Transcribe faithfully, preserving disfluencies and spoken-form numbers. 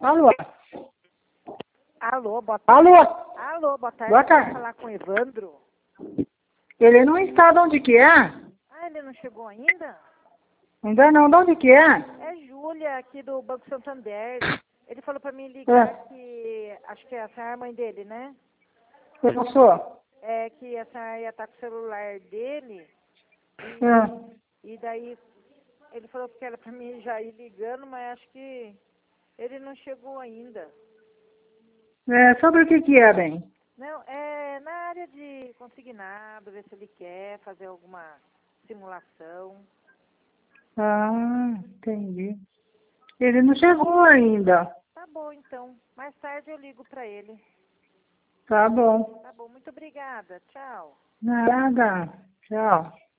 Alô? Alô, boa tarde. Alô? Alô, boa tarde. Boa tarde. Quero falar com o Evandro. Ele não está, de onde que é? Ah, ele não chegou ainda? Ainda não, de onde que é? É Júlia, aqui do Banco Santander. Ele falou pra mim ligar É. que... Acho que essa é a mãe dele, né? Eu não sou. É que essa ia estar com o celular dele. E, É. e daí ele falou que era pra mim já ir ligando, mas acho que ele não chegou ainda. É, sobre o que que é, bem? Não, é na área de consignado, ver se ele quer fazer alguma simulação. Ah, entendi. Ele não chegou ainda. Tá bom, então. Mais tarde eu ligo pra ele. Tá bom. Tá bom, muito obrigada. Tchau. Nada. Tchau.